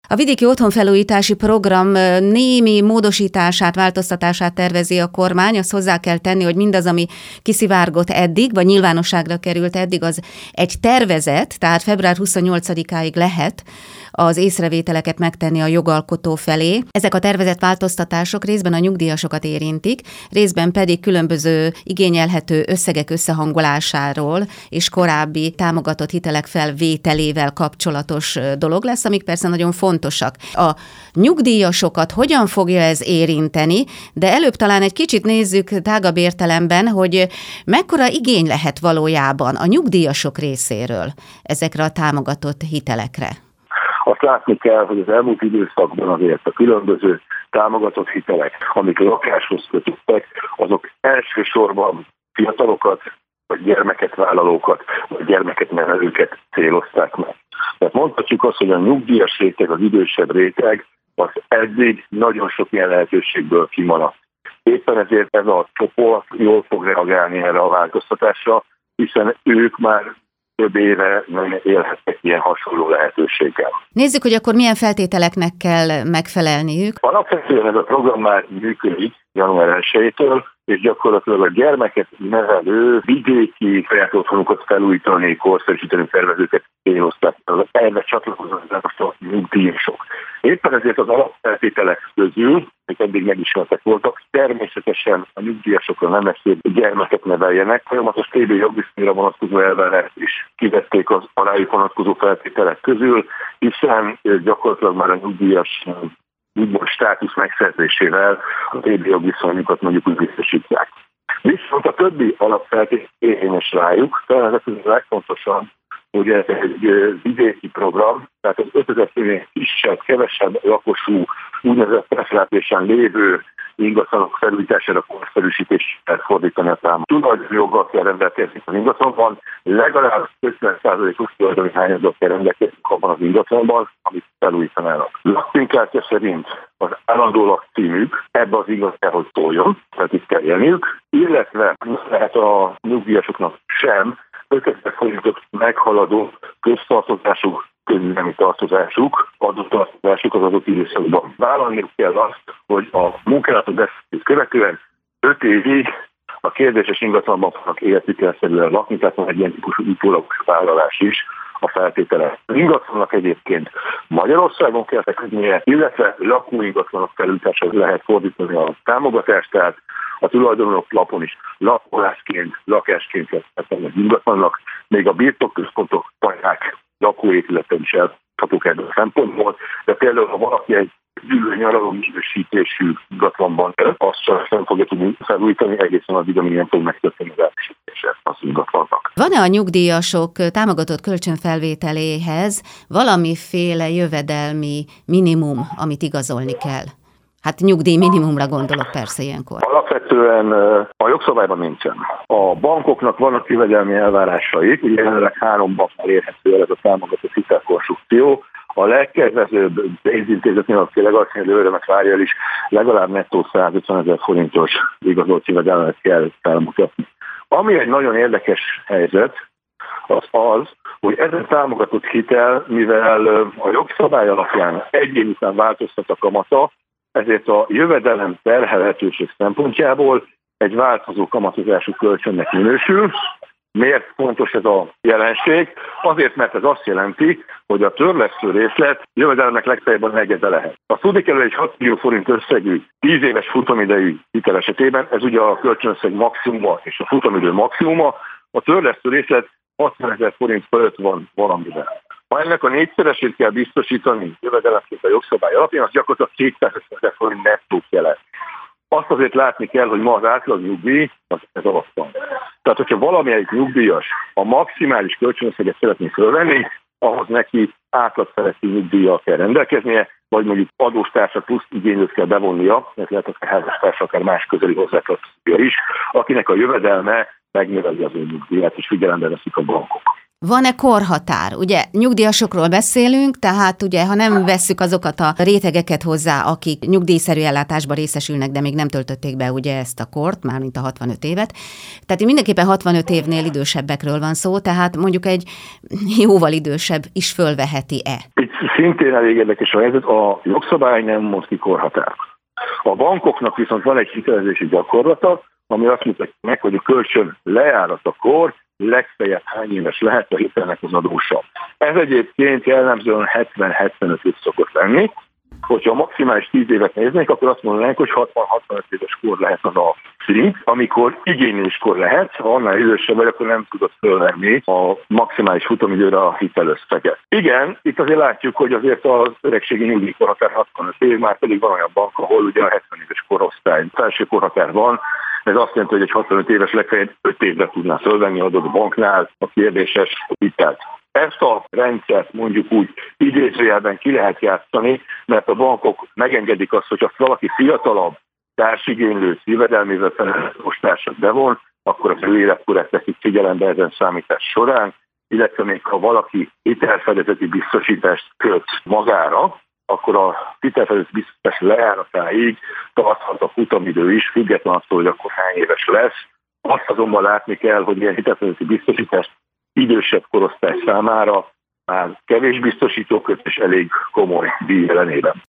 A vidéki otthonfelújítási program némi módosítását, változtatását tervezi a kormány. Azt hozzá kell tenni, hogy mindaz, ami kiszivárgott eddig, vagy nyilvánosságra került eddig, az egy tervezet, tehát február 28-áig lehet az észrevételeket megtenni a jogalkotó felé. Ezek a tervezett változtatások részben a nyugdíjasokat érintik, részben pedig különböző igényelhető összegek összehangolásáról és korábbi támogatott hitelek felvételével kapcsolatos dolog lesz, amik persze nagyon fontosak. A nyugdíjasokat hogyan fogja ez érinteni, de előbb talán egy kicsit nézzük tágabb értelemben, hogy mekkora igény lehet valójában a nyugdíjasok részéről ezekre a támogatott hitelekre. Azt látni kell, hogy az elmúlt időszakban azért a különböző támogatott hitelek, amik a lakáshoz kötöttek, azok elsősorban fiatalokat, vagy gyermeket vállalókat, vagy gyermeket nevelőket célozták meg. Tehát mondhatjuk azt, hogy a nyugdíjas réteg, az idősebb réteg, az eddig nagyon sok ilyen lehetőségből kimaradt. Éppen ezért ez a csoport jól fog reagálni erre a változtatásra, hiszen ők már több éve nem élhettek ilyen hasonló lehetőséggel. Nézzük, hogy akkor milyen feltételeknek kell megfelelniük. Alapvetően ez a program már működik január 1-től, és gyakorlatilag a gyermeket nevelő, vidéki saját otthonukat felújítani, korszerűsíteni tervezőket célozták. Erre csatlakoznak a nyugdíjasok. Éppen ezért az alapfeltételek közül, amik eddig megismertek voltak, természetesen a nyugdíjasokra nem esik, gyermeket neveljenek. Folyamatos TB jogviszonyra vonatkozó elvárást is kivették az alájuk vonatkozó feltételek közül, hiszen gyakorlatilag már a nyugdíjas úgymond státusz megszerzésével a TB jogviszonyukat mondjuk úgy biztosítják. Viszont a többi alapfeltétel érvényes rájuk, talán ezek közül a legfontosabb, hogy ez egy vidéki program, tehát az 5000 főnél kisebb, kevesebb lakosú, úgynevezett preferálisan lévő ingatlanok felújítására, korszerűsítésre fordítani a támogatást. Tulajdonjoggal kell rendelkezni az ingatlanban, legalább 50%-os tulajdoni hányadot kell rendelkezni abban az ingatlanban, amit felújítanának. Lakcímkártya szerint az állandó lakcímük ebbe az ingatlanhoz szóljon, tehát itt kell élniük, illetve lehet a nyugdíjasoknak sem 5000 forintot meghaladó köztartozásuk, közülemi tartozásuk, adótartozásuk az adott időszakban. Vállalniuk kell azt, hogy a munkálatot beszélést követően 5 évig a kérdéses ingatlanban fognak életvitelszerűen lakni, tehát van egy ilyen típusú utólagos vállalás is a feltétele. Az ingatlannak egyébként Magyarországon kell feküdnie, illetve lakóingatlanok felújításához lehet fordítani a támogatást, tehát a tulajdonok lapon is lakólásként, lakásként lesz az ingatlannak, még a birtokközpontok, panyák, lakóépületen is elkapok ebből a szempontból, de például ha valaki egy gyűlő nyaraló minősítésű ingatlanban azt sem nem fogja tudni felújítani egészen addig, amíg nem fog megtörténni az elvisítése az ingatlannak. Van-e a nyugdíjasok támogatott kölcsönfelvételéhez valamiféle jövedelmi minimum, amit igazolni kell? Hát nyugdíj minimumra gondolok persze ilyenkor. Alapvetően a jogszabályban nincsen. A bankoknak vannak jövedelmi elvárásaik, ugye jelenleg 3 banknál érhető el ez a támogatott hitelkonstrukció. A legkedvezőbb pénzintézetnél, aki legalacsonyabb jövedelmet várja el is, legalább nettó 150 000 forintos igazolt jövedelmet kell felmutatni. Ami egy nagyon érdekes helyzet, az, hogy ezen támogatott hitel, mivel a jogszabály alapján egy év után változtat a kamata, ezért a jövedelem terhelhetőség szempontjából egy változó kamatozású kölcsönnek minősül. Miért fontos ez a jelenség? Azért, mert ez azt jelenti, hogy a törlesztő részlet jövedelemnek legfeljebb a negyede lehet. A tudni kell, hogy egy 6 millió forint összegű 10 éves futamidejű hitel esetében, ez ugye a kölcsönösszeg maximuma és a futamidő maximuma, a törlesztő részlet 60 000 forint fölött van valamivel. Ha ennek a 4-szeresét kell biztosítani jövedelemként a jogszabály alapján, az gyakorlatilag 250 000 forint nettót jelent. Azt azért látni kell, hogy ma az átlag nyugdíj az ez alatt van. Tehát, hogyha valamelyik nyugdíjas a maximális kölcsönösszeget szeretné fölvenni, ahhoz neki átlag feletti nyugdíjjal kell rendelkeznie, vagy mondjuk adóstársa plusz igénylőt kell bevonnia, mert lehet akár házastársa, akár más közeli hozzátartozója is, akinek a jövedelme megnöveli az ő nyugdíját, és figyelembe veszik a bankok. Van-e korhatár? Ugye nyugdíjasokról beszélünk, tehát ugye ha nem vesszük azokat a rétegeket hozzá, akik nyugdíjszerű ellátásban részesülnek, de még nem töltötték be ugye ezt a kort, mármint a 65 évet. Tehát mindenképpen 65 évnél idősebbekről van szó, tehát mondjuk egy jóval idősebb is fölveheti-e? Itt szintén elég érdekes a helyzet, a jogszabály nem mond ki korhatárt. A bankoknak viszont van egy hitelezési gyakorlata, ami azt mutatja meg, hogy a kölcsön lejáratakor legfeljebb hány éves lehet a hitelnek az adósa. Ez egyébként jellemzően 70-75 év szokott lenni. Hogyha maximális 10 évet néznénk, akkor azt mondanánk, hogy 60-65 éves kor lehet az a szint, amikor igényléskor lehet, ha annál idősebb vagy, akkor nem tudod fölvenni a maximális futamidőre a hitelösszeget. Igen, itt azért látjuk, hogy azért az öregségi nyugdíjkorhatár 65 év, már pedig van olyan bank, ahol ugye a 70 éves korosztály felső korhatár van. Ez azt jelenti, hogy egy 65 éves legfeljebb 5 évre tudná fölvenni adott banknál a kérdéses hitelt. Ezt a rendszert mondjuk úgy idézőjelben ki lehet játszani, mert a bankok megengedik azt, hogy ha valaki fiatalabb, társigénylő, jövedelmével felelős társat bevon, akkor az ő életkorát veszik figyelembe ezen számítás során, illetve még ha valaki hitelfedezeti biztosítást köt magára, akkor a hitelfedezeti biztosítás lejáratáig tarthat a futamidő is, független attól, hogy akkor hány éves lesz. Azt azonban látni kell, hogy ilyen hitelfedezeti biztosítást idősebb korosztály számára már kevés biztosító köt és elég komoly díj ellenében.